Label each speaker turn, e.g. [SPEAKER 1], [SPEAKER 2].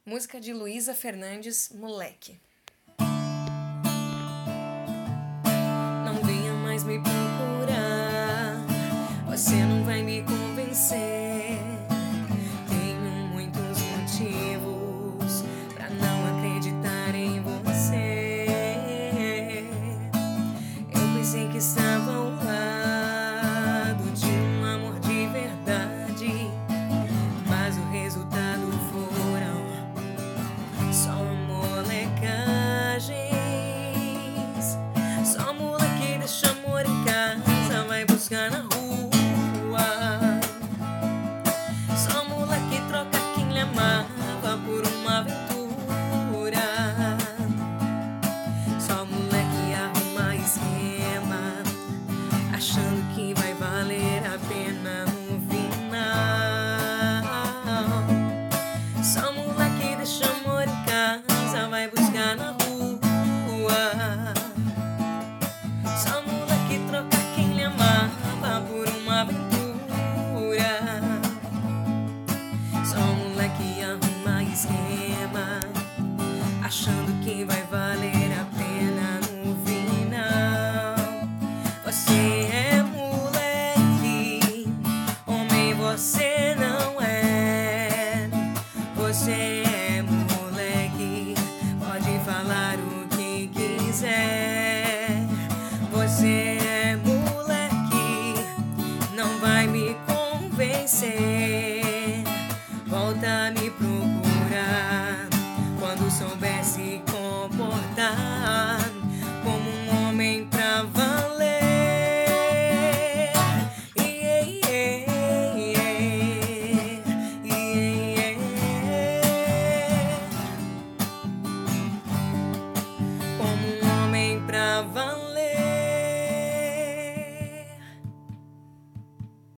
[SPEAKER 1] Música de Luísa Fernandes, Moleque. Não venha mais me procurar, você não vai me convencer. Tenho muitos motivos pra não acreditar em você. Eu pensei que estava ao lado de um amor de verdade, mas o resultado foram só molecagens. Só moleque deixa amor em casa, vai buscar na rua. Só moleque troca quem lhe amava por uma aventura. Só moleque arruma esquema, achando que vai valer a pena no final. Só moleque deixa amor em casa, vai buscar na rua. Só moleque troca quem lhe amava por uma aventura. Só moleque arruma esquema, achando que vai valer a pena no final. Você é moleque, homem você não é. Você é moleque, pode falar o que quiser. Você é moleque, não vai me convencer. Volta a me procurar quando souber se comportar.